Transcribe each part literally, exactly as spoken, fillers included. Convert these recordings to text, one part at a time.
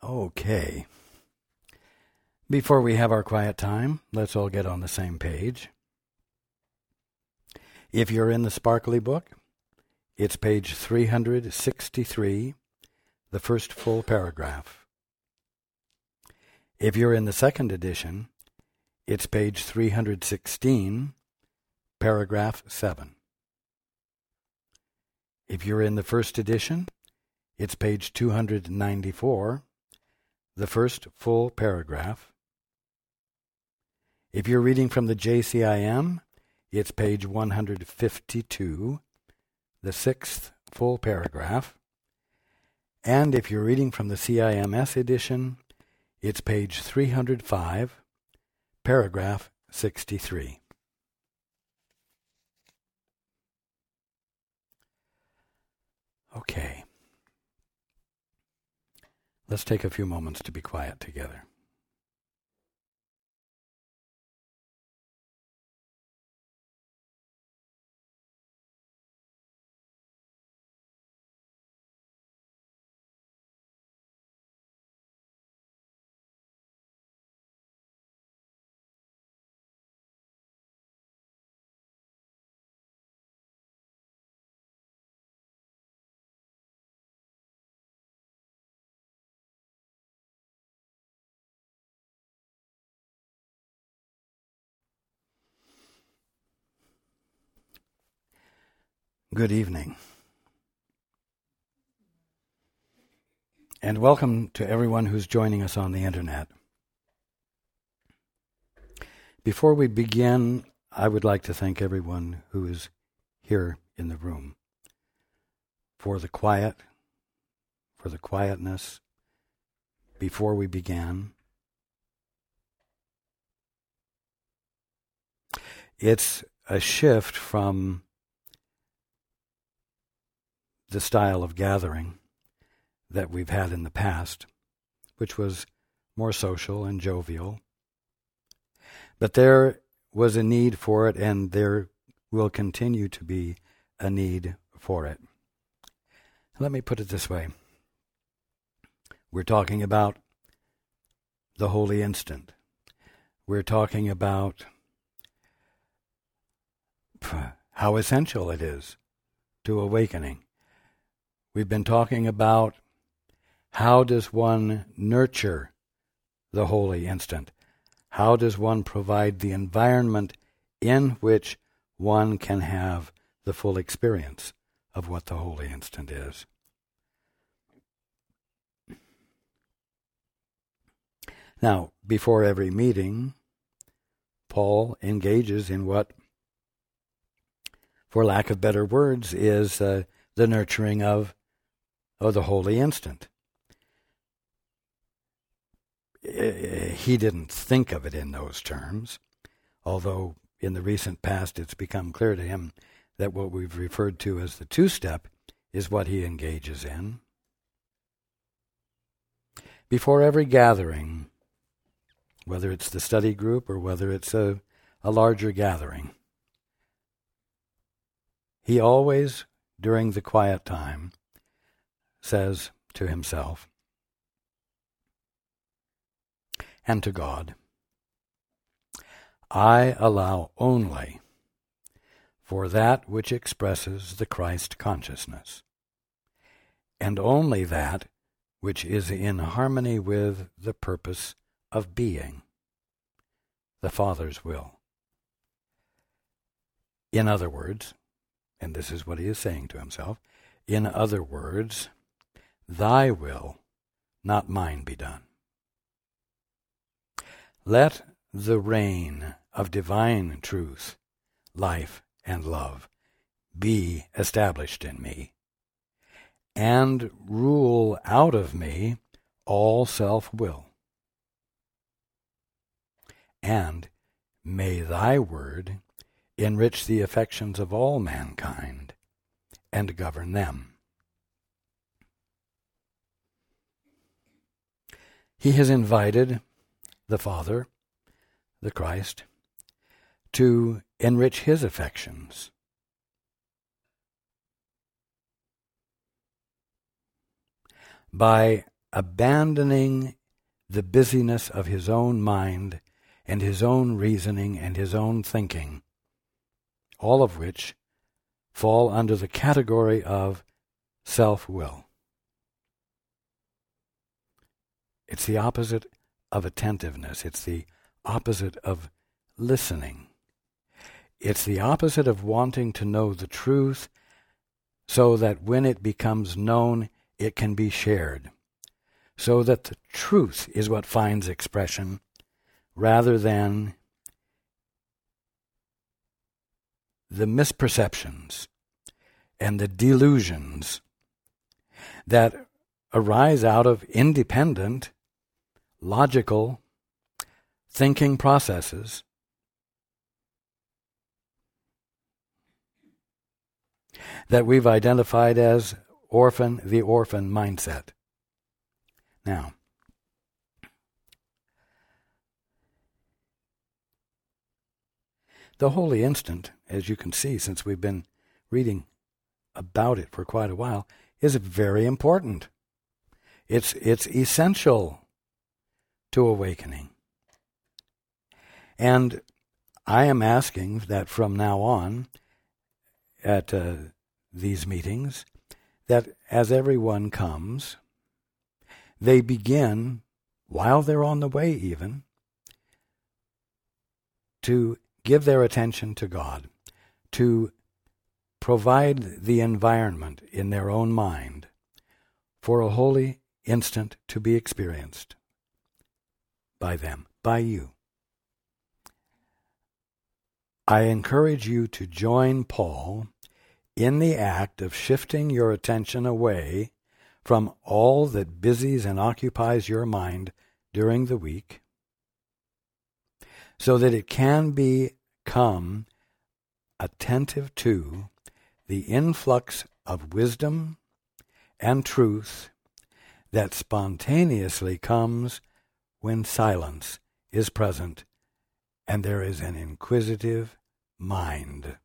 Okay. Before we have our quiet time, let's all get on the same page. If you're in the Sparkly book, it's page three hundred sixty-three, the first full paragraph. If you're in the second edition, it's page three hundred sixteen, paragraph seven. If you're in the first edition, it's page two hundred ninety-four, the first full paragraph. If you're reading from the J C I M, it's page one hundred fifty-two, the sixth full paragraph. And if you're reading from the C I M S edition, it's page three hundred five, paragraph sixty-three. Okay. Let's take a few moments to be quiet together. Good evening. And welcome to everyone who's joining us on the internet. Before we begin, I would like to thank everyone who is here in the room for the quiet, for the quietness before we began. It's a shift from the style of gathering that we've had in the past, which was more social and jovial. But there was a need for it, and there will continue to be a need for it. Let me put it this way. We're talking about the holy instant. We're talking about how essential it is to awakening. We've been talking about how does one nurture the holy instant? How does one provide the environment in which one can have the full experience of what the holy instant is? Now, before every meeting, Paul engages in what, for lack of better words, is uh, the nurturing of of the holy instant. He didn't think of it in those terms, although in the recent past it's become clear to him that what we've referred to as the two-step is what he engages in. Before every gathering, whether it's the study group or whether it's a, a larger gathering, he always, during the quiet time, says to himself and to God, I allow only for that which expresses the Christ consciousness, and only that which is in harmony with the purpose of being, the Father's will. In other words, and this is what he is saying to himself, in other words, thy will, not mine, be done. Let the reign of divine truth, life, and love be established in me, and rule out of me all self-will. And may thy word enrich the affections of all mankind and govern them. He has invited the Father, the Christ, to enrich his affections. By abandoning the busyness of his own mind and his own reasoning and his own thinking, all of which fall under the category of self-will. It's the opposite of attentiveness. It's the opposite of listening. It's the opposite of wanting to know the truth so that when it becomes known, it can be shared, so that the truth is what finds expression rather than the misperceptions and the delusions that arise out of independent, logical thinking processes that we've identified as orphan, the orphan mindset. Now, the holy instant, as you can see since we've been reading about it for quite a while, is very important. It's, it's essential to awakening. And I am asking that from now on, at uh, these meetings, that as everyone comes, they begin, while they're on the way even, to give their attention to God, to provide the environment in their own mind for a holy instant to be experienced by them, by you. I encourage you to join Paul in the act of shifting your attention away from all that busies and occupies your mind during the week, so that it can become attentive to the influx of wisdom and truth that spontaneously comes when silence is present and there is an inquisitive mind.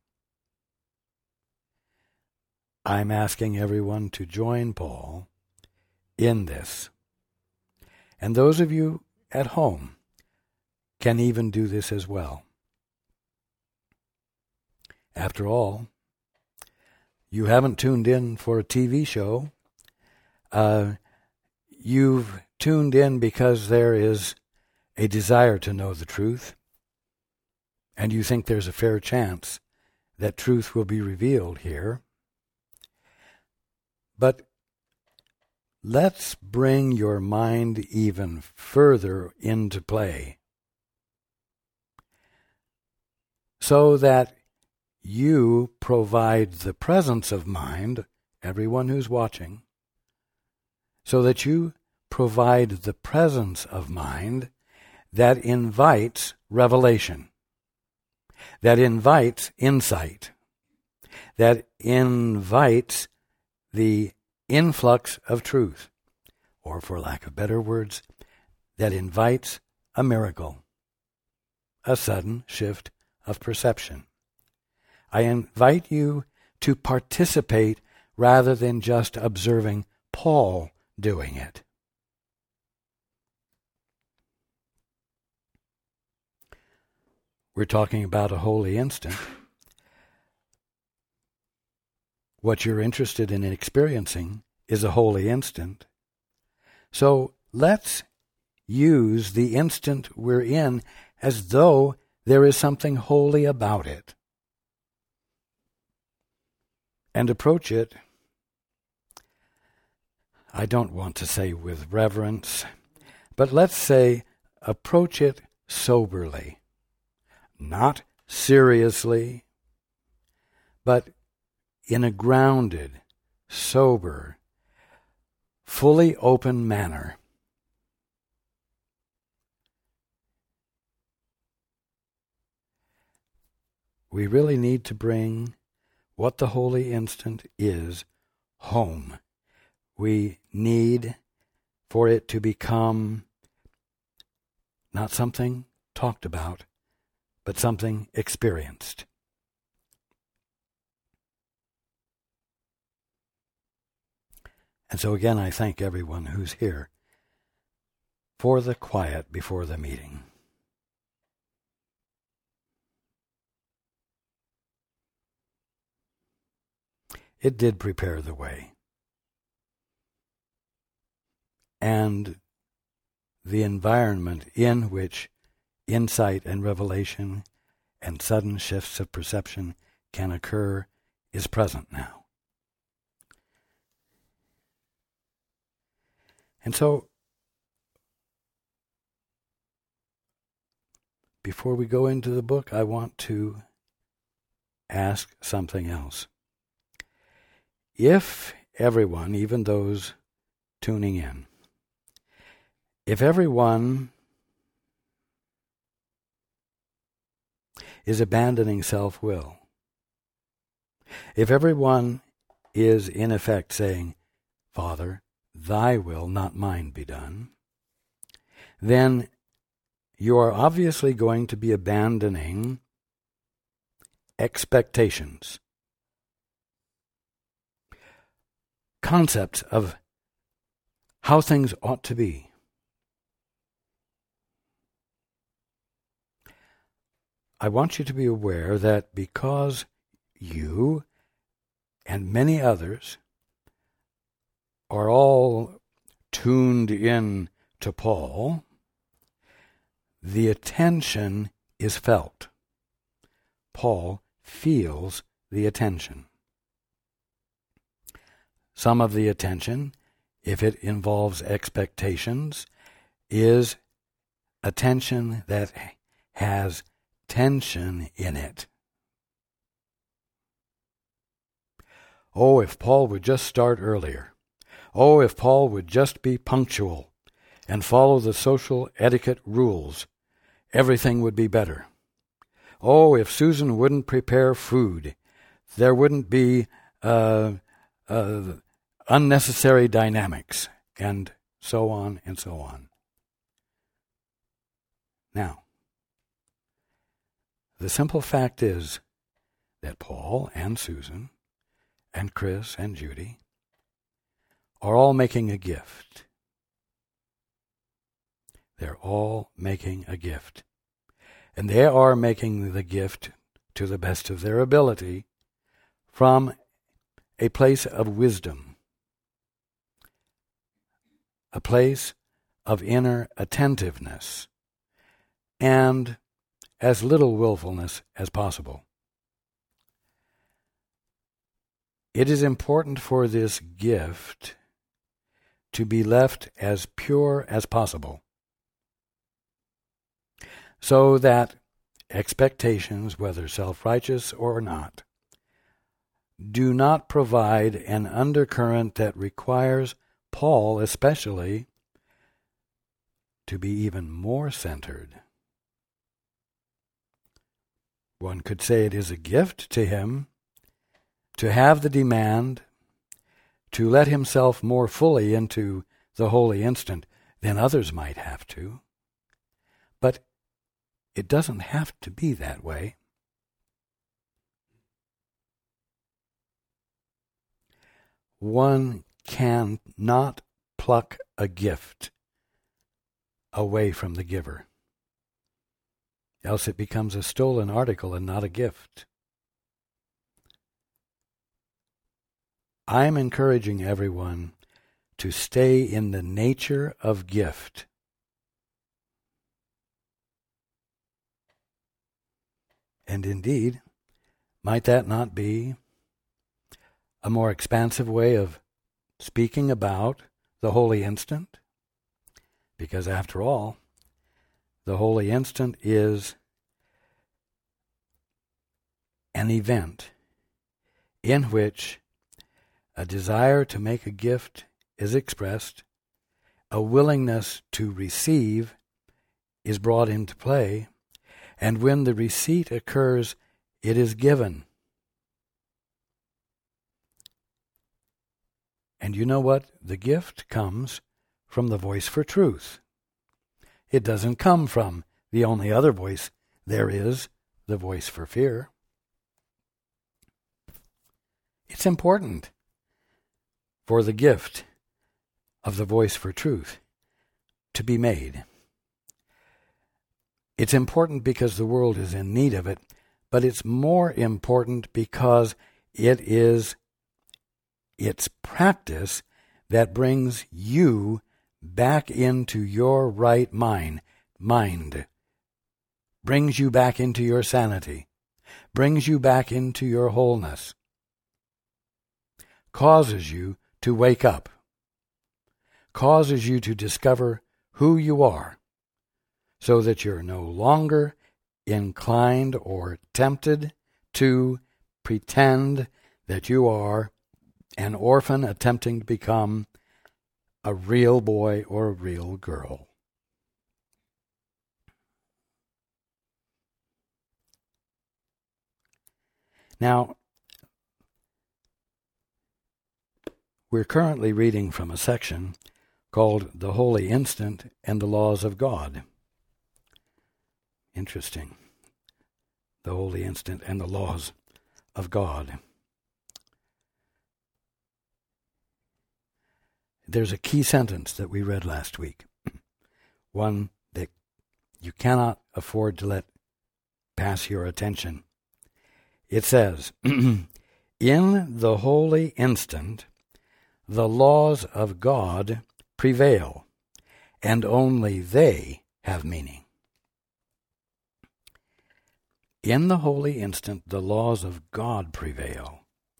I'm asking everyone to join Paul in this. And those of you at home can even do this as well. After all, you haven't tuned in for a T V show. Uh, you've tuned in because there is a desire to know the truth, and you think there's a fair chance that truth will be revealed here. But let's bring your mind even further into play so that you provide the presence of mind, everyone who's watching, so that you provide the presence of mind that invites revelation, that invites insight, that invites the influx of truth, or for lack of better words, that invites a miracle, a sudden shift of perception. I invite you to participate rather than just observing Paul doing it. We're talking about a holy instant. What you're interested in experiencing is a holy instant. So let's use the instant we're in as though there is something holy about it, and approach it, I don't want to say with reverence, but let's say approach it soberly, not seriously, but in a grounded, sober, fully open manner. We really need to bring what the holy instant is home. We need for it to become not something talked about, but something experienced. And so again, I thank everyone who's here for the quiet before the meeting. It did prepare the way. And the environment in which insight and revelation and sudden shifts of perception can occur is present now. And so, before we go into the book, I want to ask something else. If everyone, even those tuning in, if everyone is abandoning self-will, if everyone is in effect saying, Father, thy will, not mine, be done, then you are obviously going to be abandoning expectations, concepts of how things ought to be. I want you to be aware that because you and many others are all tuned in to Paul, the attention is felt. Paul feels the attention. Some of the attention, if it involves expectations, is attention that has tension in it. Oh, if Paul would just start earlier. Oh, if Paul would just be punctual and follow the social etiquette rules, everything would be better. Oh, if Susan wouldn't prepare food, there wouldn't be uh, uh, unnecessary dynamics, and so on and so on. Now, the simple fact is that Paul and Susan and Chris and Judy are all making a gift. They're all making a gift. And they are making the gift to the best of their ability from a place of wisdom, a place of inner attentiveness, and as little willfulness as possible. It is important for this gift to be left as pure as possible, so that expectations, whether self-righteous or not, do not provide an undercurrent that requires Paul especially to be even more centered. One could say it is a gift to him to have the demand to let himself more fully into the holy instant than others might have to. But it doesn't have to be that way. One cannot pluck a gift away from the giver, else it becomes a stolen article and not a gift. I'm encouraging everyone to stay in the nature of gift. And indeed, might that not be a more expansive way of speaking about the holy instant? Because after all, the holy instant is an event in which a desire to make a gift is expressed, a willingness to receive is brought into play, and when the receipt occurs, it is given. And you know what? The gift comes from the voice for truth. It doesn't come from the only other voice there is, the voice for fear. It's important for the gift of the voice for truth to be made. It's important because the world is in need of it, but it's more important because it is its practice that brings you back into your right mind, mind, brings you back into your sanity, brings you back into your wholeness, causes you to wake up, causes you to discover who you are, so that you're no longer inclined or tempted to pretend that you are an orphan attempting to become a real boy or a real girl. Now, we're currently reading from a section called The Holy Instant and the Laws of God. Interesting. The Holy Instant and the Laws of God. There's a key sentence that we read last week, one that you cannot afford to let pass your attention. It says, in the holy instant, the laws of God prevail, and only they have meaning. In the holy instant, the laws of God prevail.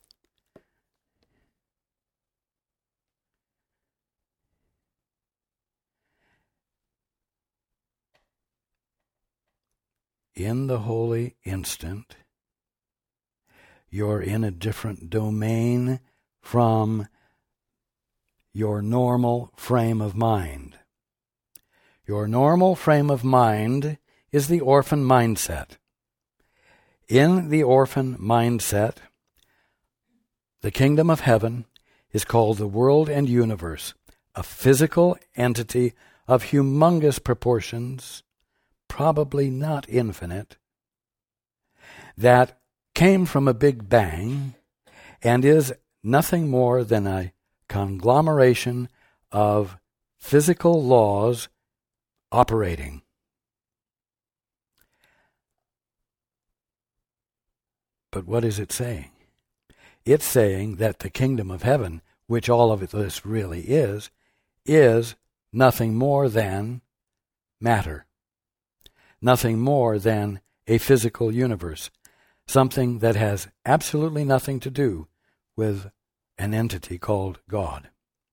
In the holy instant, you're in a different domain from your normal frame of mind. Your normal frame of mind is the orphan mindset. In the orphan mindset, the kingdom of heaven is called the world and universe, a physical entity of humongous proportions, probably not infinite, that came from a big bang and is nothing more than a conglomeration of physical laws operating. But what is it saying? It's saying that the kingdom of heaven, which all of this really is, is nothing more than matter, nothing more than a physical universe, something that has absolutely nothing to do with an entity called God.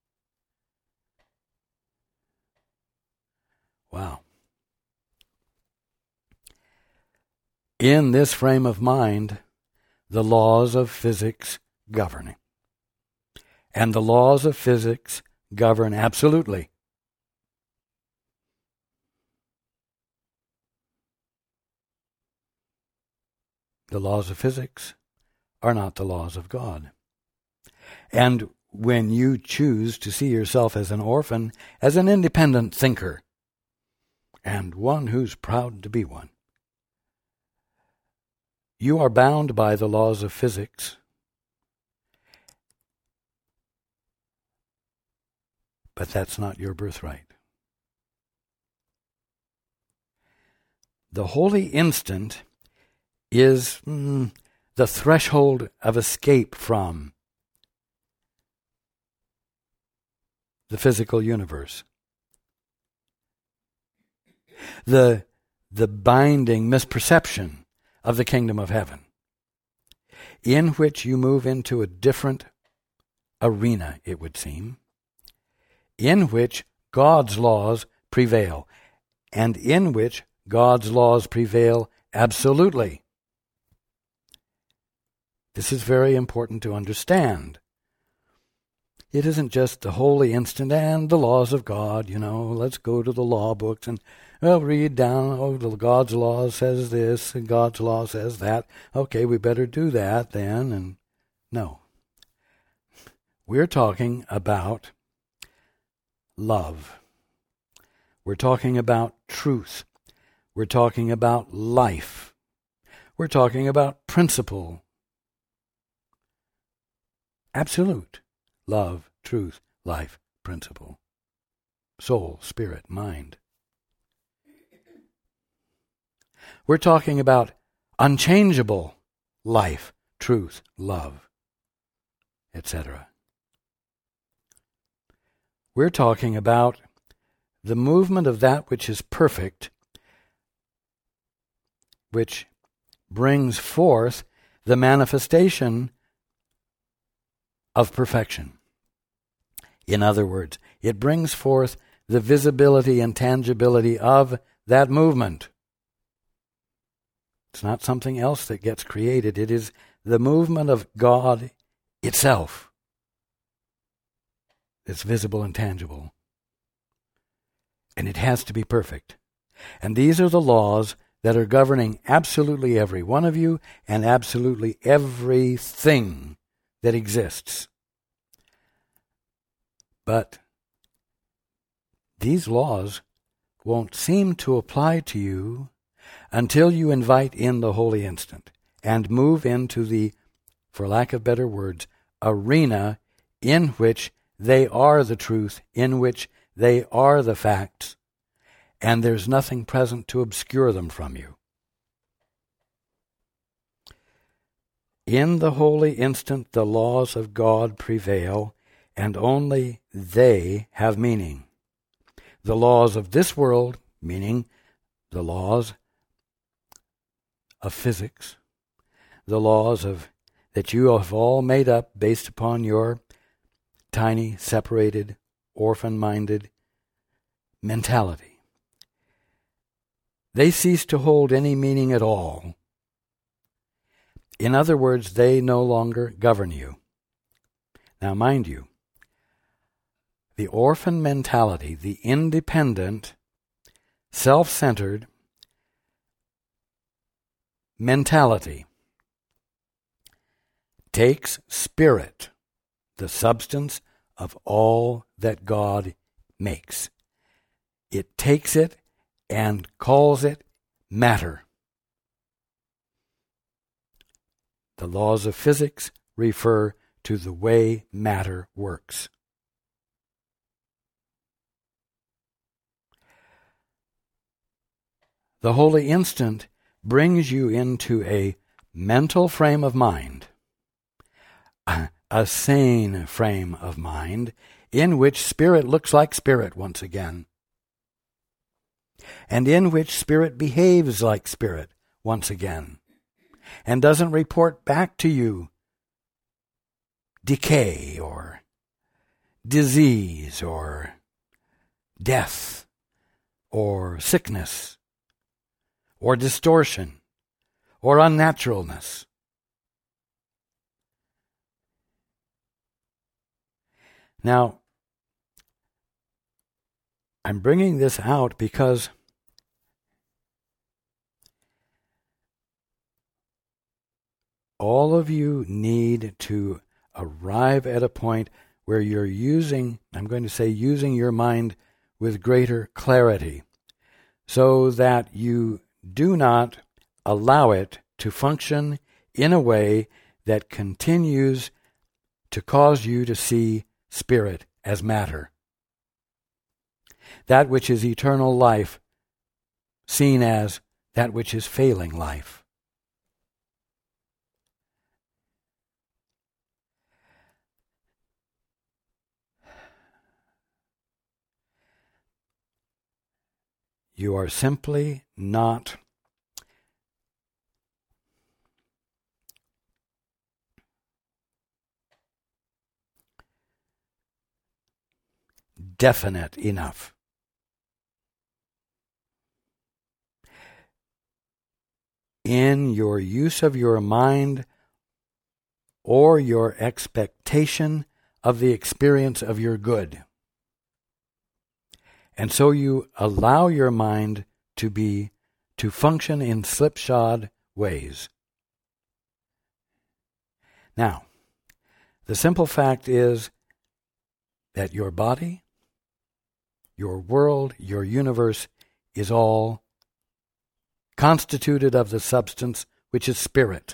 Wow. In this frame of mind, the laws of physics govern. And the laws of physics govern absolutely. The laws of physics are not the laws of God. And when you choose to see yourself as an orphan, as an independent thinker, and one who's proud to be one, you are bound by the laws of physics. But that's not your birthright. The holy instant is mm, the threshold of escape from the physical universe. The, the binding misperception of the kingdom of heaven, in which you move into a different arena, it would seem, in which God's laws prevail, and in which God's laws prevail absolutely. This is very important to understand. It isn't just the holy instant and the laws of God, you know, let's go to the law books and well, read down, oh, God's law says this and God's law says that. Okay, we better do that then. And no. We're talking about love. We're talking about truth. We're talking about life. We're talking about principle. Absolute love, truth, life, principle. soul, spirit, mind. We're talking about unchangeable life, truth, love, et cetera. We're talking about the movement of that which is perfect, which brings forth the manifestation of perfection. In other words, it brings forth the visibility and tangibility of that movement. It's not something else that gets created. It is the movement of God itself that's visible and tangible. And it has to be perfect. And these are the laws that are governing absolutely every one of you and absolutely everything that exists. But these laws won't seem to apply to you until you invite in the holy instant and move into the, for lack of better words, arena in which they are the truth, in which they are the facts, and there's nothing present to obscure them from you. In the holy instant, the laws of God prevail, and only they have meaning. The laws of this world, meaning the laws of physics, the laws of that you have all made up based upon your tiny, separated, orphan-minded mentality. They cease to hold any meaning at all. In other words, they no longer govern you. Now, mind you, the orphan mentality, the independent, self-centered mentality, takes spirit, the substance of all that God makes. It takes it and calls it matter. The laws of physics refer to the way matter works. The holy instant brings you into a mental frame of mind, a sane frame of mind, in which spirit looks like spirit once again, and in which spirit behaves like spirit once again, and doesn't report back to you decay or disease or death or sickness or distortion or unnaturalness. Now, I'm bringing this out because all of you need to arrive at a point where you're using, I'm going to say using your mind with greater clarity, so that you do not allow it to function in a way that continues to cause you to see spirit as matter. That which is eternal life seen as that which is failing life. You are simply not definite enough. In your use of your mind or your expectation of the experience of your good. And so you allow your mind to be, to function in slipshod ways. Now, the simple fact is that your body, your world, your universe is all constituted of the substance which is spirit.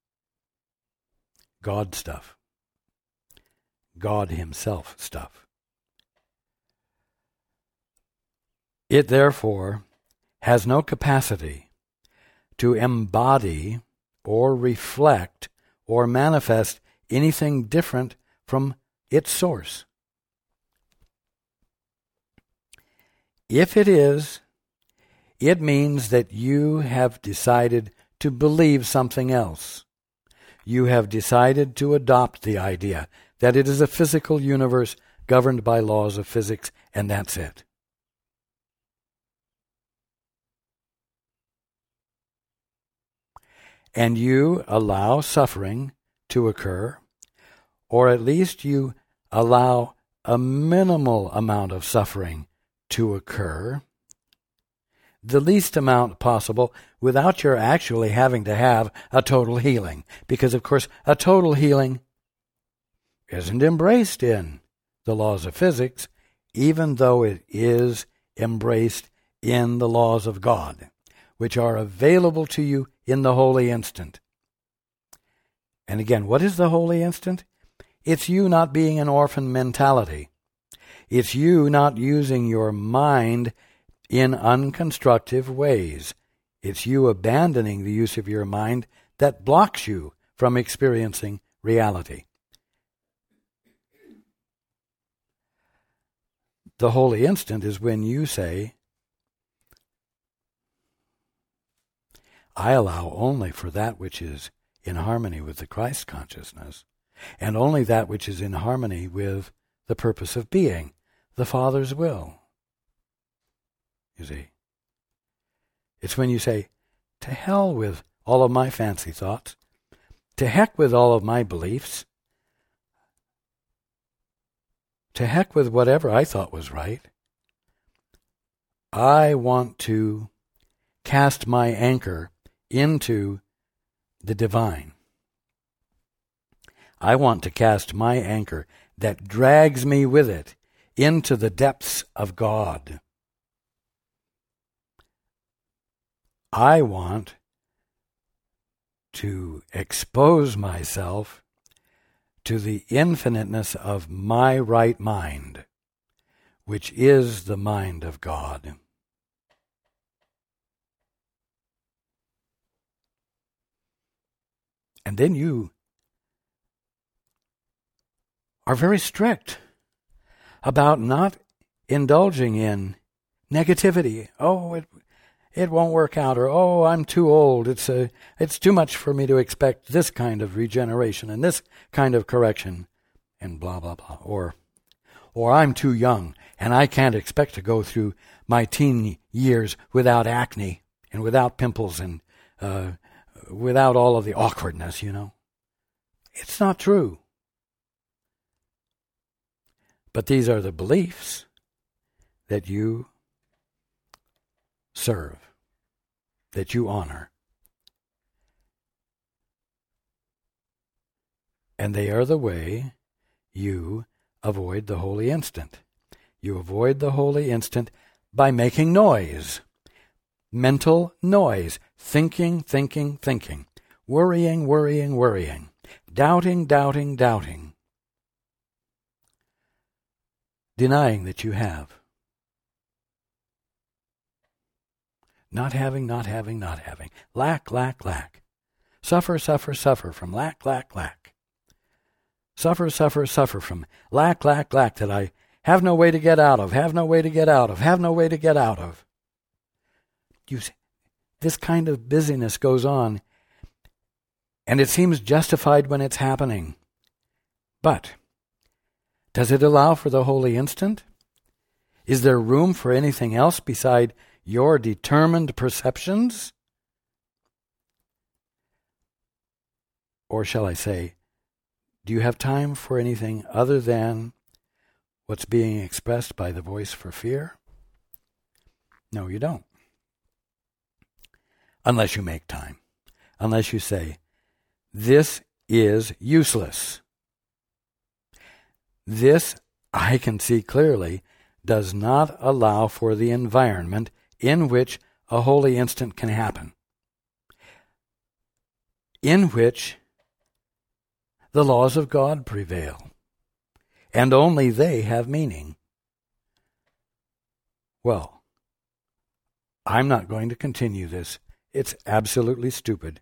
God stuff. God himself stuff. It therefore has no capacity to embody or reflect or manifest anything different from its source. If it is, it means that you have decided to believe something else. You have decided to adopt the idea that it is a physical universe governed by laws of physics, and that's it. And you allow suffering to occur, or at least you allow a minimal amount of suffering to occur, the least amount possible, without your actually having to have a total healing. Because, of course, a total healing isn't embraced in the laws of physics, even though it is embraced in the laws of God, which are available to you in the holy instant. And again, what is the holy instant? It's you not being an orphan mentality. It's you not using your mind in unconstructive ways. It's you abandoning the use of your mind that blocks you from experiencing reality. The holy instant is when you say, I allow only for that which is in harmony with the Christ consciousness, and only that which is in harmony with the purpose of being, the Father's will. You see? It's when you say, to hell with all of my fancy thoughts, to heck with all of my beliefs, to heck with whatever I thought was right. I want to cast my anchor into the divine. I want to cast my anchor that drags me with it into the depths of God. I want to expose myself to the infiniteness of my right mind, which is the mind of God. And then you are very strict about not indulging in negativity. Oh, it it won't work out, or oh, I'm too old. It's a it's too much for me to expect this kind of regeneration and this kind of correction, and blah blah blah. Or or I'm too young and I can't expect to go through my teen years without acne and without pimples and uh, without all of the awkwardness, you know. It's not true. But these are the beliefs that you serve, that you honor. And they are the way you avoid the holy instant. You avoid the holy instant by making noise. Mental noise. Thinking, thinking, thinking. Worrying, worrying, worrying. Doubting, doubting, doubting. Denying that you have. Not having, not having, not having. Lack, lack, lack. Suffer, suffer, suffer from lack, lack, lack. Suffer, suffer, suffer from lack, lack, lack that I have no way to get out of, have no way to get out of, have no way to get out of. You see, this kind of busyness goes on, and it seems justified when it's happening. But does it allow for the holy instant? Is there room for anything else beside your determined perceptions? Or shall I say, do you have time for anything other than what's being expressed by the voice for fear? No, you don't. Unless you make time. Unless you say, this is useless. This, I can see clearly, does not allow for the environment in which a holy instant can happen, in which the laws of God prevail, and only they have meaning. Well, I'm not going to continue this. It's absolutely stupid.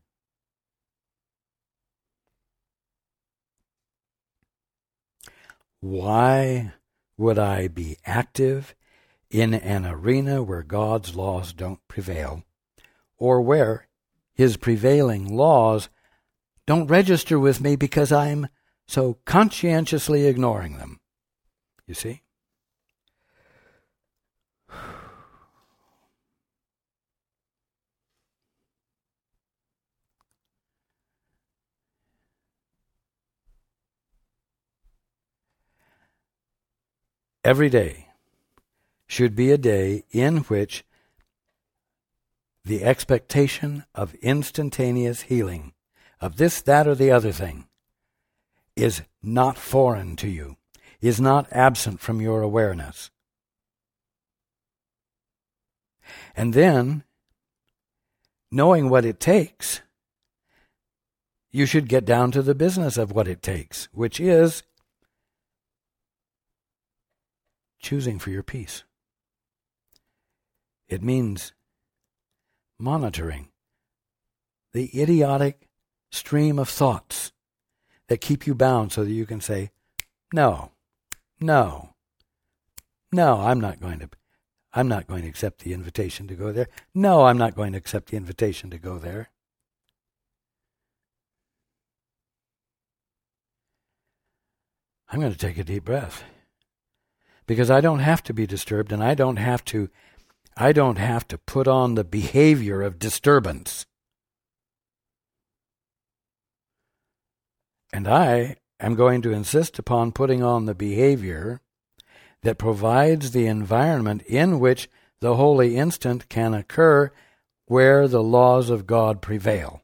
Why would I be active in an arena where God's laws don't prevail, or where His prevailing laws don't register with me because I'm so conscientiously ignoring them? You see? Every day should be a day in which the expectation of instantaneous healing, of this, that, or the other thing, is not foreign to you, is not absent from your awareness. And then, knowing what it takes, you should get down to the business of what it takes, which is choosing for your peace. It means monitoring the idiotic stream of thoughts that keep you bound so that you can say, no, no, no, I'm not going to, I'm not going to accept the invitation to go there. No, I'm not going to accept the invitation to go there. I'm going to take a deep breath. Because I don't have to be disturbed, and I don't have to I don't have to put on the behavior of disturbance. And I am going to insist upon putting on the behavior that provides the environment in which the holy instant can occur where the laws of God prevail.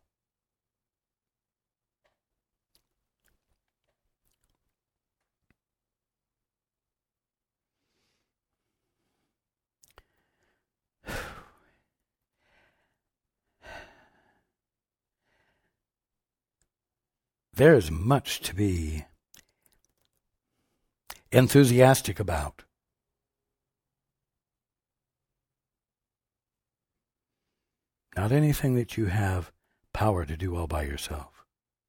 There's much to be enthusiastic about. Not anything that you have power to do all by yourself.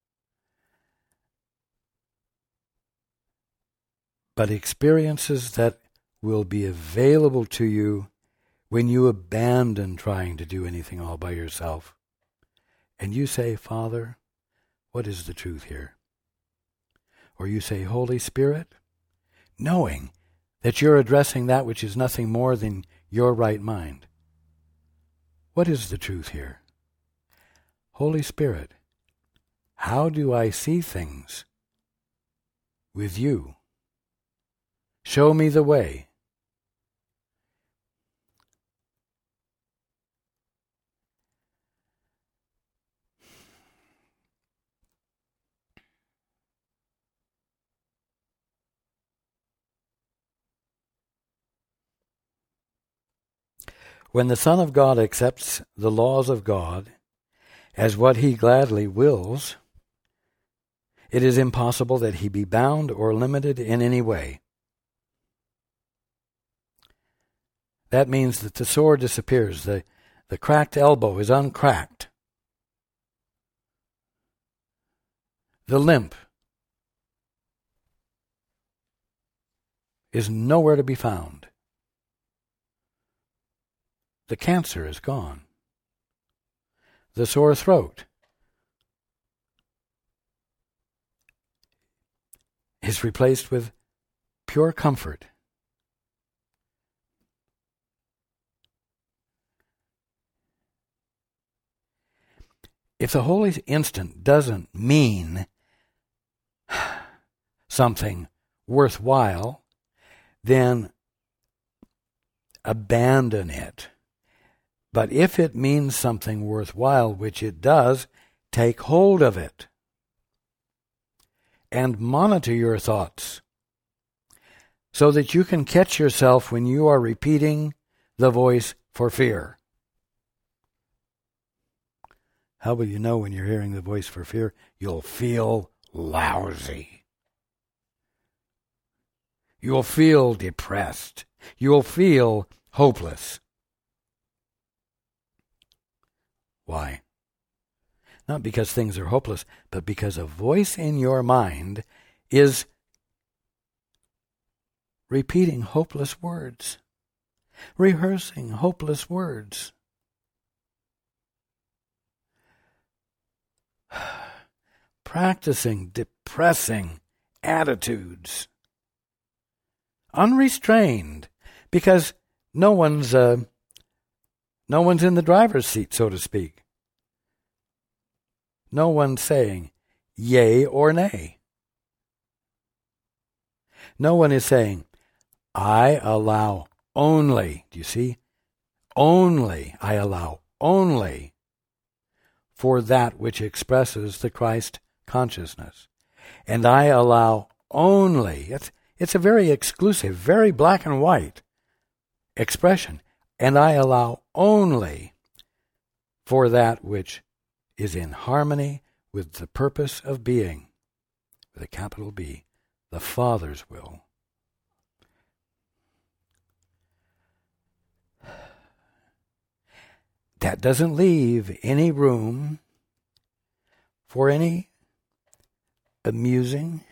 But experiences that will be available to you when you abandon trying to do anything all by yourself. And you say, Father, what is the truth here? Or you say, Holy Spirit, knowing that you're addressing that which is nothing more than your right mind. What is the truth here? Holy Spirit, how do I see things with you? Show me the way. When the Son of God accepts the laws of God as what He gladly wills, it is impossible that He be bound or limited in any way. That means that the sore disappears, the, the cracked elbow is uncracked, the limp is nowhere to be found. The cancer is gone. The sore throat is replaced with pure comfort. If the holy instant doesn't mean something worthwhile, then abandon it. But if it means something worthwhile, which it does, take hold of it and monitor your thoughts so that you can catch yourself when you are repeating the voice for fear. How will you know when you're hearing the voice for fear? You'll feel lousy. You'll feel depressed. You'll feel hopeless. Why? Not because things are hopeless, but because a voice in your mind is repeating hopeless words, rehearsing hopeless words. Practicing depressing attitudes. Unrestrained, because no one's uh, no one's in the driver's seat, so to speak. No one's saying yea or nay. No one is saying, I allow only, do you see? Only, I allow only for that which expresses the Christ consciousness. And I allow only, it's, it's a very exclusive, very black and white expression. And I allow only for that which is in harmony with the purpose of being, with a capital B, the Father's will. That doesn't leave any room for any amusing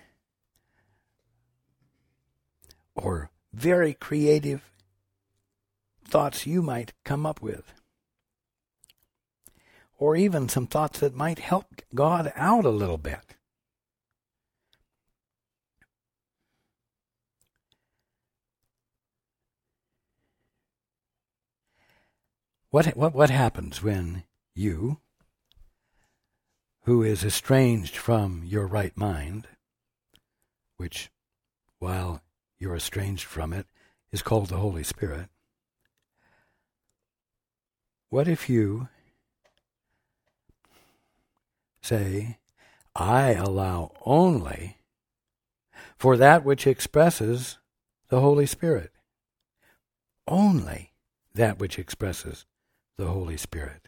or very creative thoughts you might come up with. Or even some thoughts that might help God out a little bit. What, what, what happens when you, who is estranged from your right mind, which, while you're estranged from it, is called the Holy Spirit, what if you say, I allow only for that which expresses the Holy Spirit? Only that which expresses the Holy Spirit.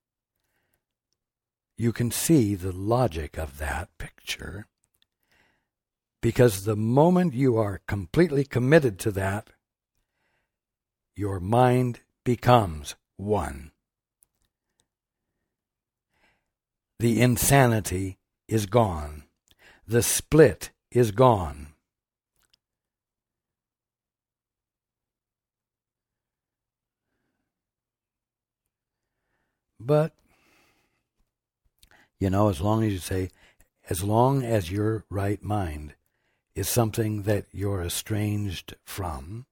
You can see the logic of that picture, because the moment you are completely committed to that, your mind becomes one. The insanity is gone. The split is gone. But, you know, as long as you say, as long as your right mind is something that you're estranged from,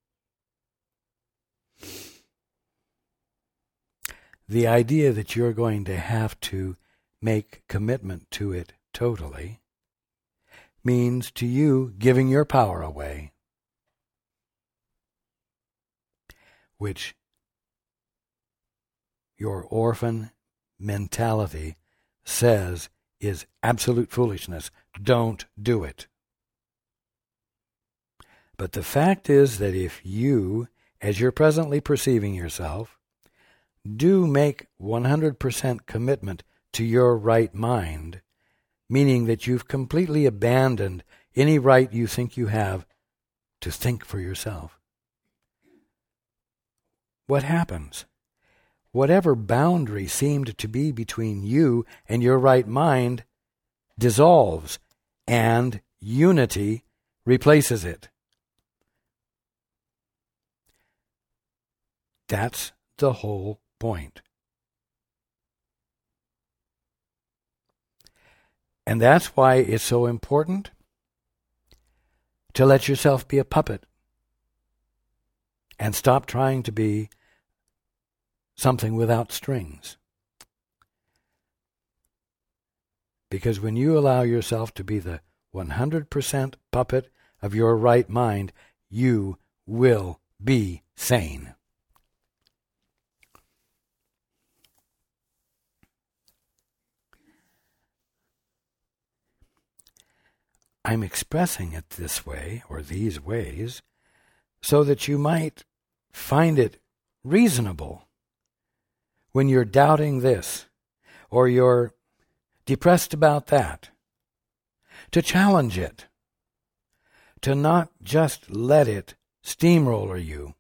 the idea that you're going to have to make commitment to it totally means to you giving your power away, which your orphan mentality says is absolute foolishness. Don't do it. But the fact is that if you, as you're presently perceiving yourself, do make one hundred percent commitment to your right mind, meaning that you've completely abandoned any right you think you have to think for yourself, what happens? Whatever boundary seemed to be between you and your right mind dissolves, and unity replaces it. That's the whole point. And that's why it's so important to let yourself be a puppet and stop trying to be something without strings. Because when you allow yourself to be the one hundred percent puppet of your right mind, you will be sane. I'm expressing it this way, or these ways, so that you might find it reasonable when you're doubting this, or you're depressed about that, to challenge it, to not just let it steamroller you.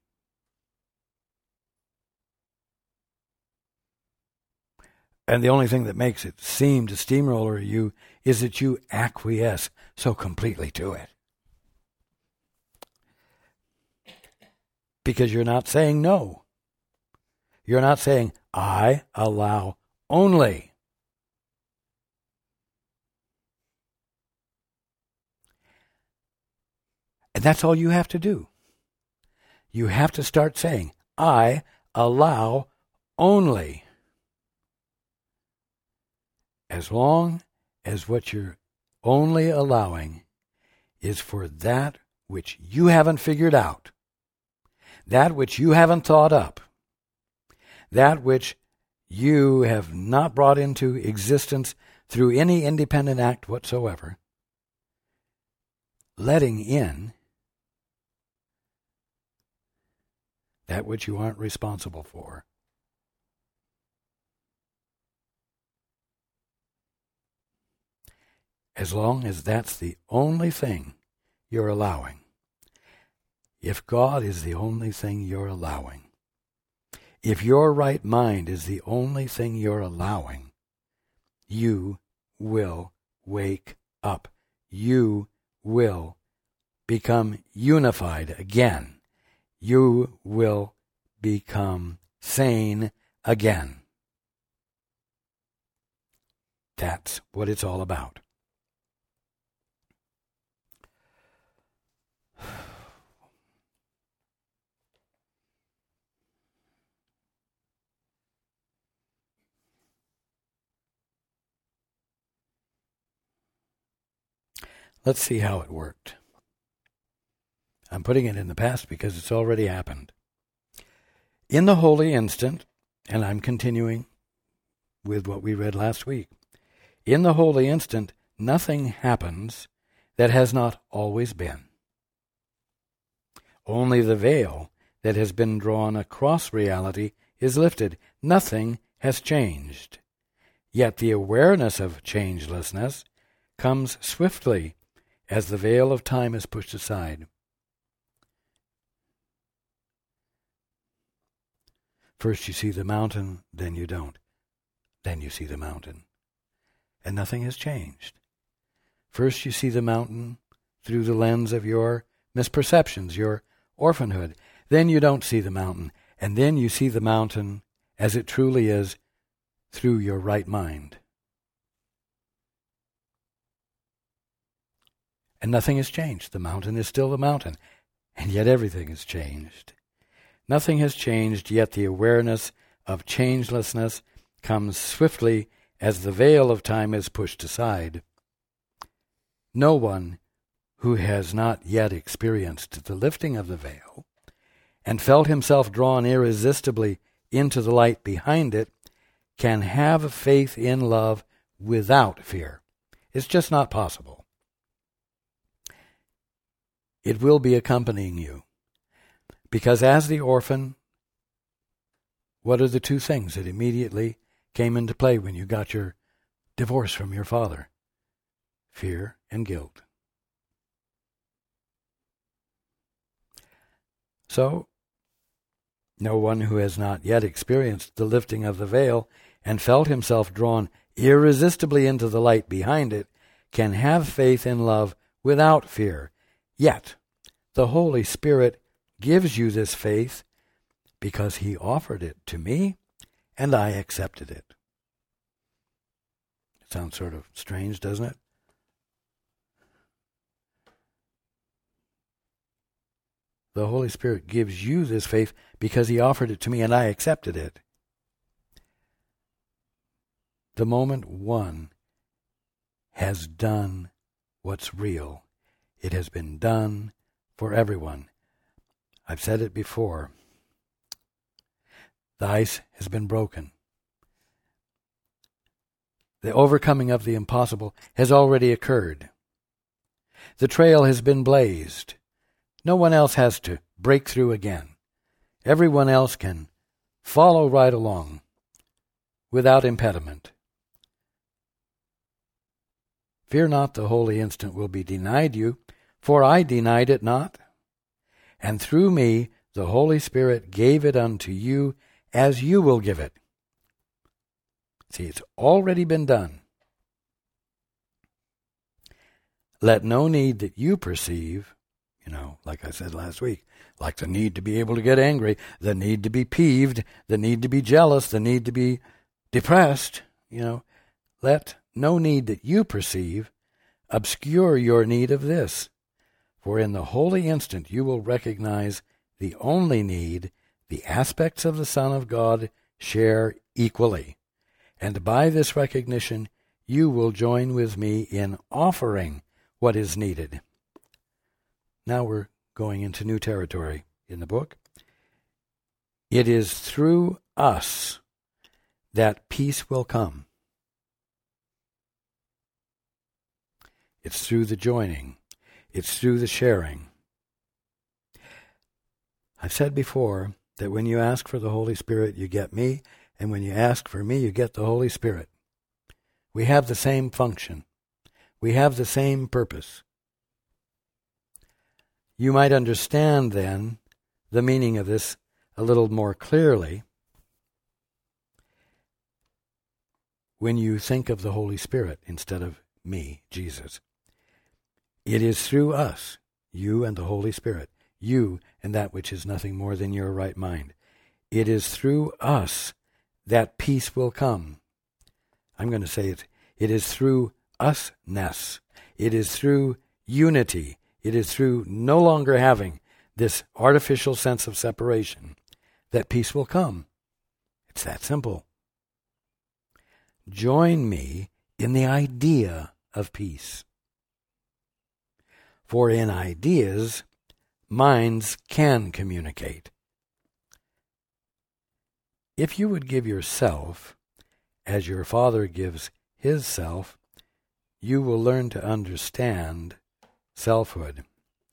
And the only thing that makes it seem to steamroller you is that you acquiesce so completely to it. Because you're not saying no. You're not saying, I allow only. And that's all you have to do. You have to start saying, I allow only. As long as what you're only allowing is for that which you haven't figured out, that which you haven't thought up, that which you have not brought into existence through any independent act whatsoever, letting in that which you aren't responsible for. As long as that's the only thing you're allowing. If God is the only thing you're allowing, if your right mind is the only thing you're allowing, you will wake up. You will become unified again. You will become sane again. That's what it's all about. Let's see how it worked. I'm putting it in the past because it's already happened. In the holy instant, and I'm continuing with what we read last week, in the holy instant, nothing happens that has not always been. Only the veil that has been drawn across reality is lifted. Nothing has changed. Yet the awareness of changelessness comes swiftly as the veil of time is pushed aside. First you see the mountain, then you don't. Then you see the mountain. And nothing has changed. First you see the mountain through the lens of your misperceptions, your orphanhood. Then you don't see the mountain. And then you see the mountain as it truly is through your right mind. And nothing has changed. The mountain is still the mountain. And yet everything has changed. Nothing has changed, yet the awareness of changelessness comes swiftly as the veil of time is pushed aside. No one who has not yet experienced the lifting of the veil and felt himself drawn irresistibly into the light behind it can have faith in love without fear. It's just not possible. It will be accompanying you. Because as the orphan, what are the two things that immediately came into play when you got your divorce from your father? Fear and guilt. So, no one who has not yet experienced the lifting of the veil and felt himself drawn irresistibly into the light behind it can have faith in love without fear. Yet, the Holy Spirit gives you this faith because he offered it to me and I accepted it. It sounds sort of strange, doesn't it? The Holy Spirit gives you this faith because he offered it to me and I accepted it. The moment one has done what's real, it has been done for everyone. I've said it before. The ice has been broken. The overcoming of the impossible has already occurred. The trail has been blazed. No one else has to break through again. Everyone else can follow right along without impediment. Fear not, the holy instant will be denied you, for I denied it not. And through me the Holy Spirit gave it unto you as you will give it. See, it's already been done. Let no need that you perceive, you know, like I said last week, like the need to be able to get angry, the need to be peeved, the need to be jealous, the need to be depressed, you know, let no need that you perceive obscure your need of this. For in the holy instant you will recognize the only need the aspects of the Son of God share equally. And by this recognition you will join with me in offering what is needed. Now we're going into new territory in the book. It is through us that peace will come. It's through the joining. It's through the sharing. I've said before that when you ask for the Holy Spirit, you get me, and when you ask for me, you get the Holy Spirit. We have the same function. We have the same purpose. You might understand, then, the meaning of this a little more clearly when you think of the Holy Spirit instead of me, Jesus. It is through us, you and the Holy Spirit, you and that which is nothing more than your right mind. It is through us that peace will come. I'm going to say it. It is through usness. It is through unity. It is through no longer having this artificial sense of separation that peace will come. It's that simple. Join me in the idea of peace. For in ideas, minds can communicate. If you would give yourself as your Father gives his self, you will learn to understand selfhood.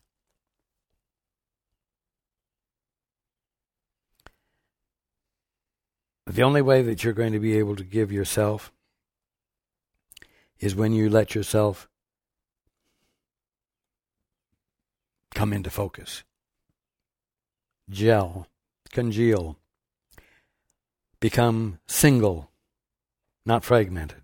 The only way that you're going to be able to give yourself is when you let yourself come into focus. Gel, congeal, become single, not fragmented.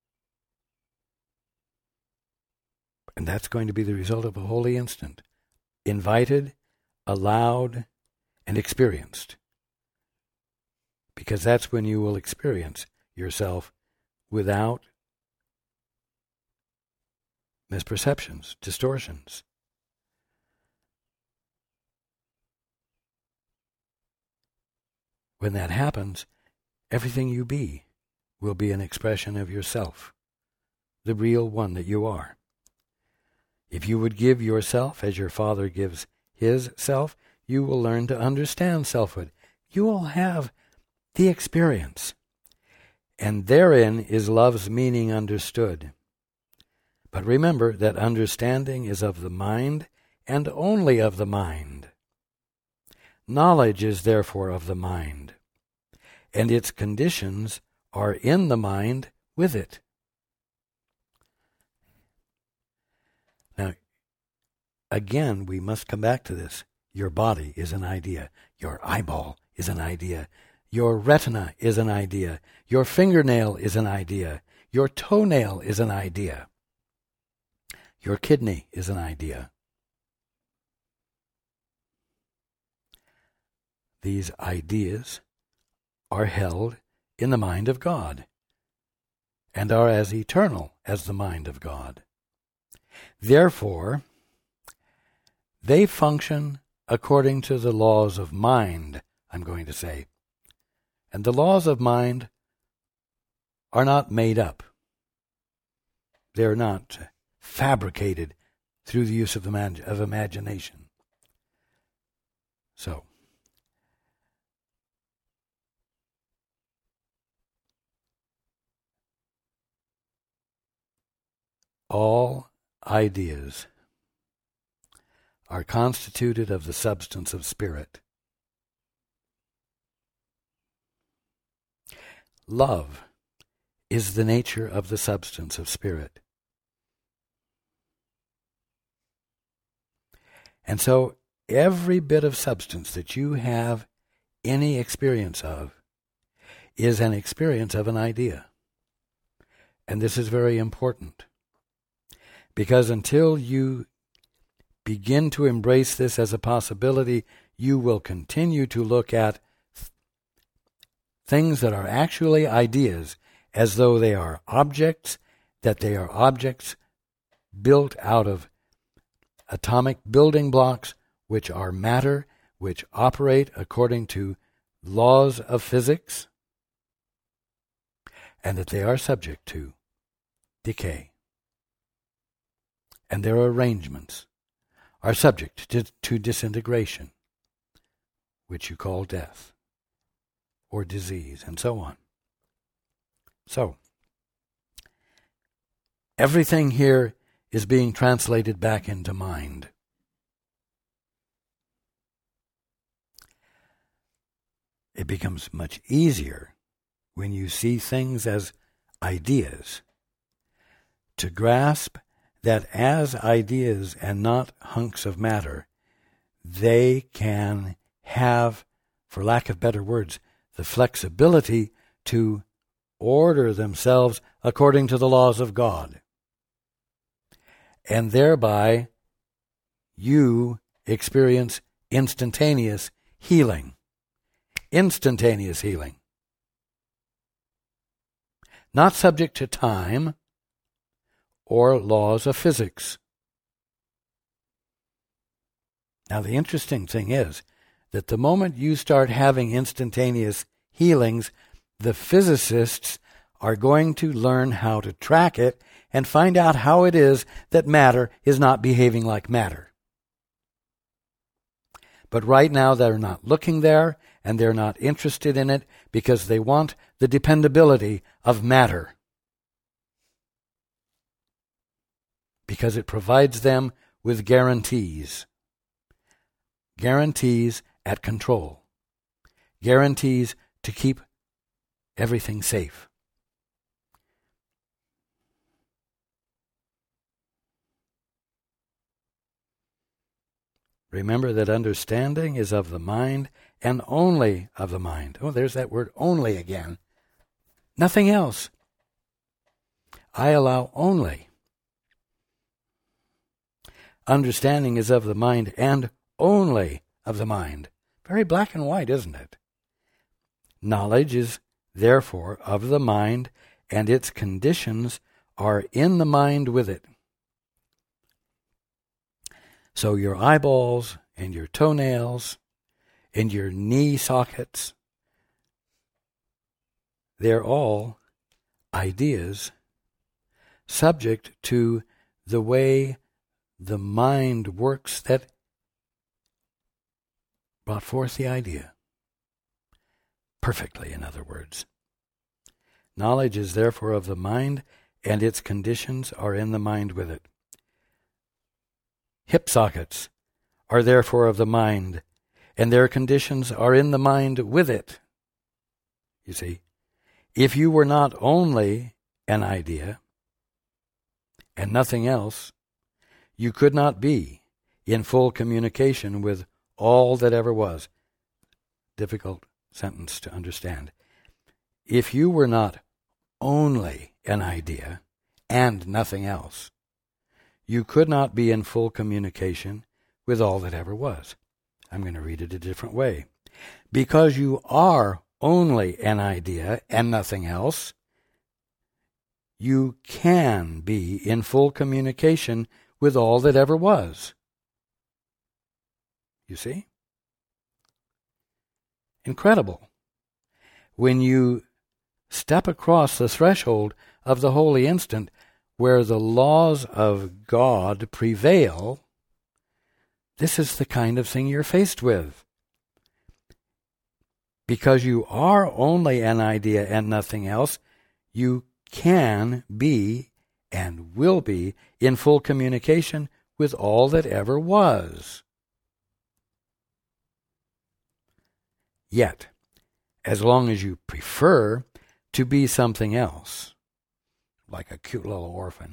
And that's going to be the result of a holy instant. Invited, allowed, and experienced. Because that's when you will experience yourself without misperceptions, distortions. When that happens, everything you be will be an expression of yourself, the real one that you are. If you would give yourself as your Father gives his self, you will learn to understand selfhood. You will have the experience. And therein is love's meaning understood. But remember that understanding is of the mind and only of the mind. Knowledge is therefore of the mind, and its conditions are in the mind with it. Now, again, we must come back to this. Your body is an idea. Your eyeball is an idea. Your retina is an idea. Your fingernail is an idea. Your toenail is an idea. Your kidney is an idea. These ideas are held in the mind of God and are as eternal as the mind of God. Therefore, they function according to the laws of mind, I'm going to say. And the laws of mind are not made up. They're not fabricated through the use of, imag- of imagination. So, all ideas are constituted of the substance of spirit. Love is the nature of the substance of spirit. And so every bit of substance that you have any experience of is an experience of an idea. And this is very important, because until you begin to embrace this as a possibility, you will continue to look at th- things that are actually ideas as though they are objects, that they are objects built out of atomic building blocks, which are matter, which operate according to laws of physics, and that they are subject to decay. And their arrangements are subject to, to disintegration, which you call death or disease, and so on. So, everything here is being translated back into mind. It becomes much easier when you see things as ideas to grasp that as ideas and not hunks of matter, they can have, for lack of better words, the flexibility to order themselves according to the laws of God. And thereby, you experience instantaneous healing. Instantaneous healing. Not subject to time or laws of physics. Now, the interesting thing is that the moment you start having instantaneous healings, the physicists are going to learn how to track it and find out how it is that matter is not behaving like matter. But right now they're not looking there, and they're not interested in it because they want the dependability of matter, because it provides them with guarantees. Guarantees at control. Guarantees to keep everything safe. Remember that understanding is of the mind and only of the mind. Oh, there's that word only again. Nothing else. I allow only. Understanding is of the mind and only of the mind. Very black and white, isn't it? Knowledge is therefore of the mind, and its conditions are in the mind with it. So your eyeballs and your toenails and your knee sockets, they're all ideas subject to the way the mind works that brought forth the idea. Perfectly, in other words. Knowledge is therefore of the mind, and its conditions are in the mind with it. Hip sockets are therefore of the mind, and their conditions are in the mind with it. You see, if you were not only an idea and nothing else, you could not be in full communication with all that ever was. Difficult sentence to understand. If you were not only an idea and nothing else, you could not be in full communication with all that ever was. I'm going to read it a different way. Because you are only an idea and nothing else, you can be in full communication with all that ever was. You see? Incredible. When you step across the threshold of the holy instant where the laws of God prevail, this is the kind of thing you're faced with. Because you are only an idea and nothing else, you can be and will be in full communication with all that ever was. Yet, as long as you prefer to be something else, like a cute little orphan,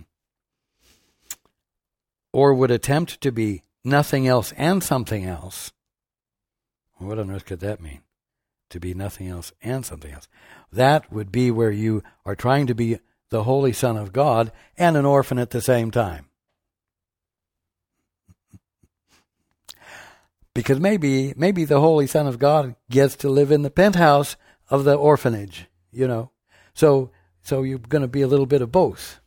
or would attempt to be nothing else and something else, what on earth could that mean? To be nothing else and something else. That would be where you are trying to be the Holy Son of God and an orphan at the same time. Because maybe maybe the Holy Son of God gets to live in the penthouse of the orphanage, you know. So so you're going to be a little bit of both.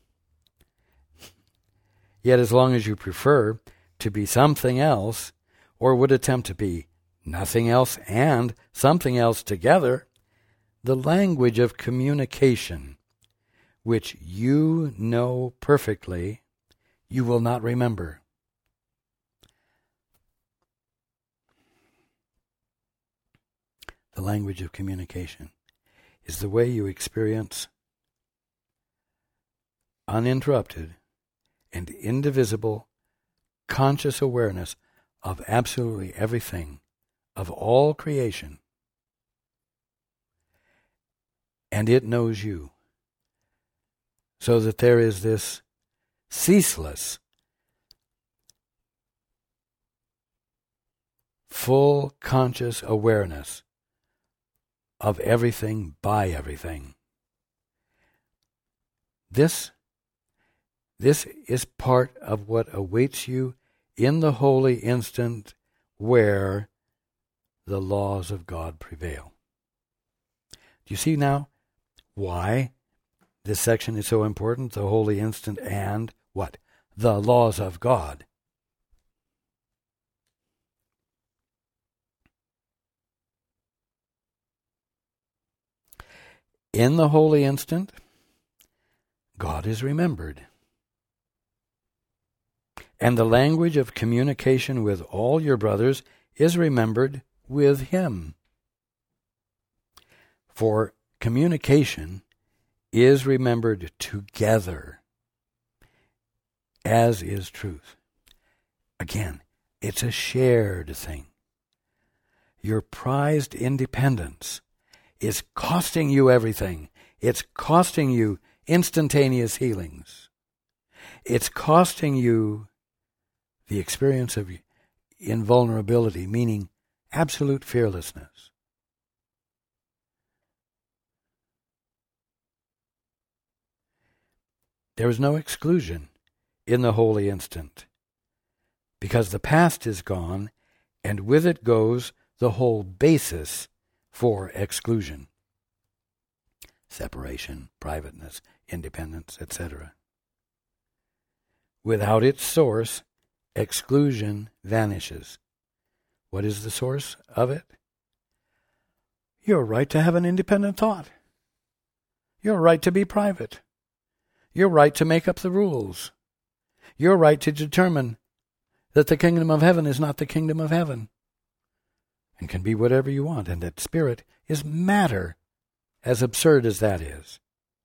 Yet as long as you prefer to be something else, or would attempt to be nothing else and something else together, the language of communication, which you know perfectly, you will not remember. The language of communication is the way you experience uninterrupted and indivisible conscious awareness of absolutely everything, of all creation. And it knows you. So that there is this ceaseless, full conscious awareness of everything by everything. This, this is part of what awaits you in the holy instant where the laws of God prevail. Do you see now why this section is so important? The holy instant and what? The laws of God. In the holy instant, God is remembered. And the language of communication with all your brothers is remembered with Him. For communication is remembered together, as is truth. Again, it's a shared thing. Your prized independence is costing you everything. It's costing you instantaneous healings. It's costing you the experience of invulnerability, meaning absolute fearlessness. There is no exclusion in the holy instant, because the past is gone, and with it goes the whole basis for exclusion. Separation, privateness, independence, et cetera. Without its source, exclusion vanishes. What is the source of it? Your right to have an independent thought. Your right to be private. Your right to make up the rules. Your right to determine that the kingdom of heaven is not the kingdom of heaven and can be whatever you want, and that spirit is matter, as absurd as that is.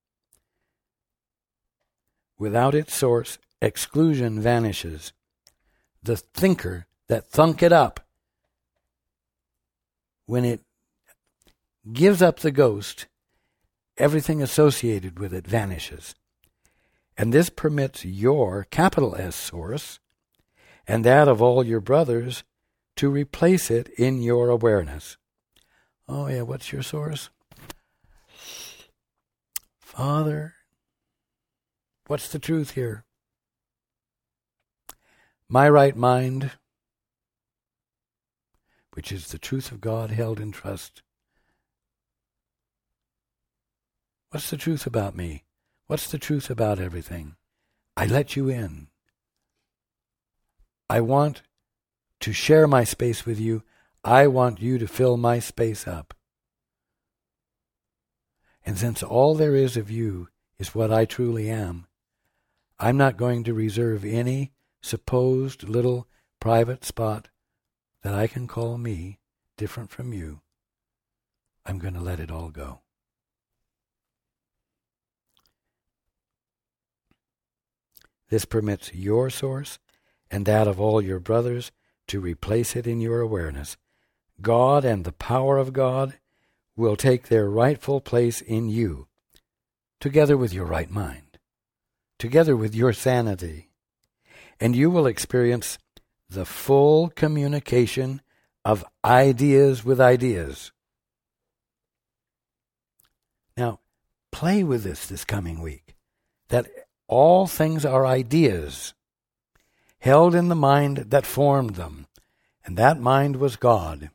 Without its source, exclusion vanishes. The thinker that thunk it up, when it gives up the ghost, everything associated with it vanishes. And this permits your, capital S, source, and that of all your brothers, to replace it in your awareness. Oh yeah, what's your source? Father, what's the truth here? My right mind, which is the truth of God held in trust. What's the truth about me? What's the truth about everything? I let you in. I want to share my space with you. I want you to fill my space up. And since all there is of you is what I truly am, I'm not going to reserve any supposed little private spot that I can call me different from you. I'm going to let it all go. This permits your source and that of all your brothers to replace it in your awareness. God and the power of God will take their rightful place in you, together with your right mind, together with your sanity, and you will experience the full communication of ideas with ideas. Now, play with this this coming week. that all things are ideas held in the mind that formed them, and that mind was God.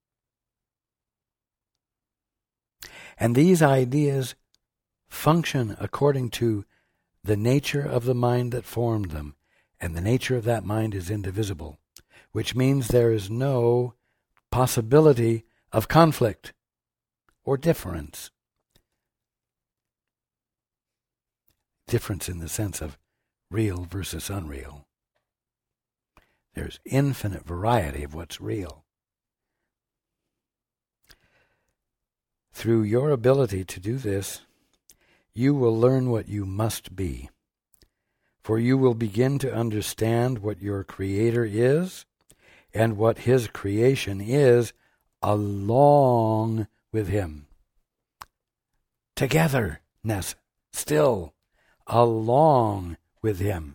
And these ideas function according to the nature of the mind that formed them, and the nature of that mind is indivisible, which means there is no possibility of conflict or difference. Difference in the sense of real versus unreal. There's infinite variety of what's real. Through your ability to do this, you will learn what you must be, for you will begin to understand what your Creator is and what His creation is along with Him. Togetherness, still, along with Him.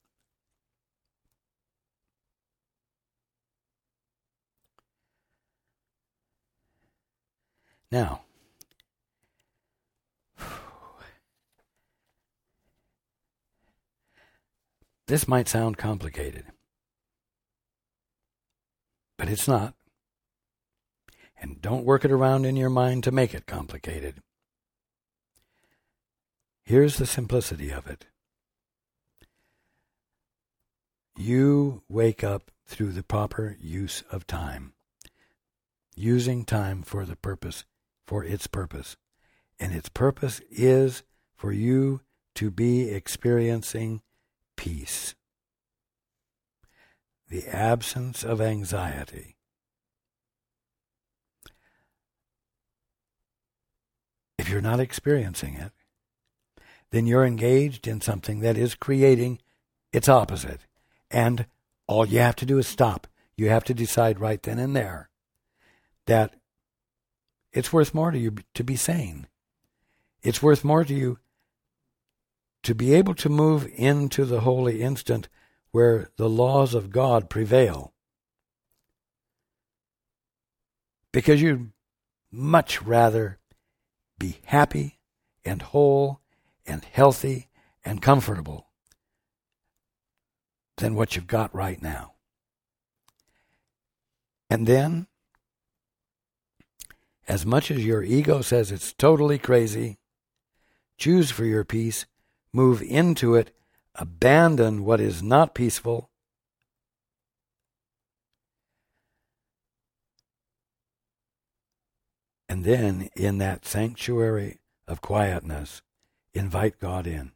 Now, this might sound complicated, but it's not. And don't work it around in your mind to make it complicated. Here's the simplicity of it. You wake up through the proper use of time, using time for the purpose, for its purpose. And its purpose is for you to be experiencing peace, the absence of anxiety. If you're not experiencing it, then you're engaged in something that is creating its opposite. And all you have to do is stop. You have to decide right then and there that it's worth more to you to be sane. It's worth more to you to be able to move into the holy instant where the laws of God prevail. Because you'd much rather be happy and whole and healthy and comfortable than what you've got right now. And then, as much as your ego says it's totally crazy, choose for your peace, move into it, abandon what is not peaceful, and then in that sanctuary of quietness, invite God in.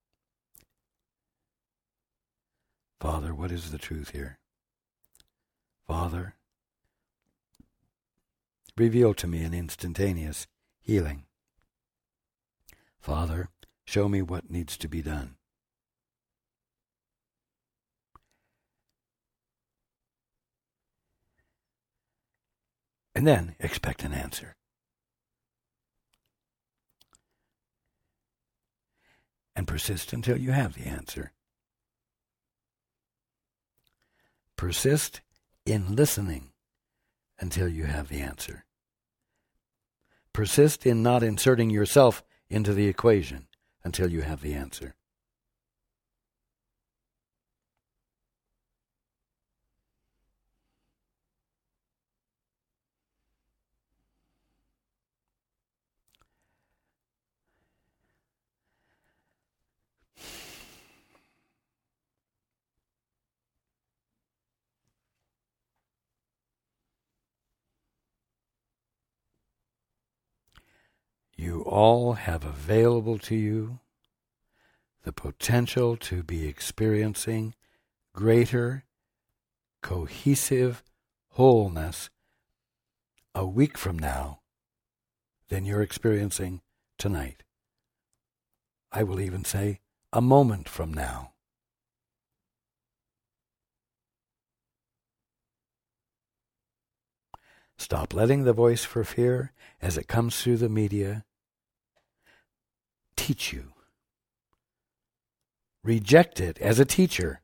Father, what is the truth here? Father, reveal to me an instantaneous healing. Father, show me what needs to be done. And then expect an answer. And persist until you have the answer. Persist in listening until you have the answer. Persist in not inserting yourself into the equation until you have the answer. You all have available to you the potential to be experiencing greater, cohesive wholeness a week from now than you're experiencing tonight. I will even say a moment from now. Stop letting the voice for fear, as it comes through the media, teach you. Reject it as a teacher.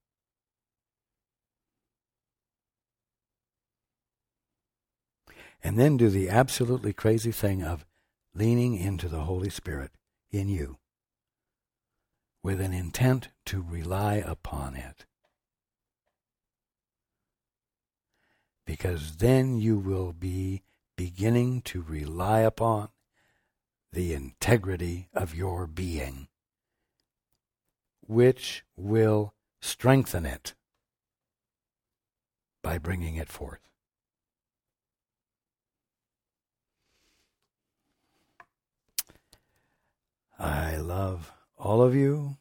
And then do the absolutely crazy thing of leaning into the Holy Spirit in you. with an intent to rely upon it. Because then you will be beginning to rely upon the integrity of your being, which will strengthen it by bringing it forth. I love all of you.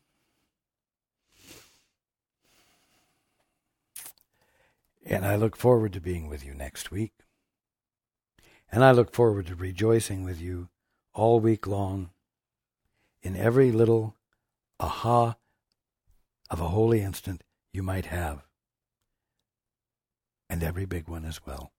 And I look forward to being with you next week. And I look forward to rejoicing with you all week long in every little aha of a holy instant you might have, and every big one as well.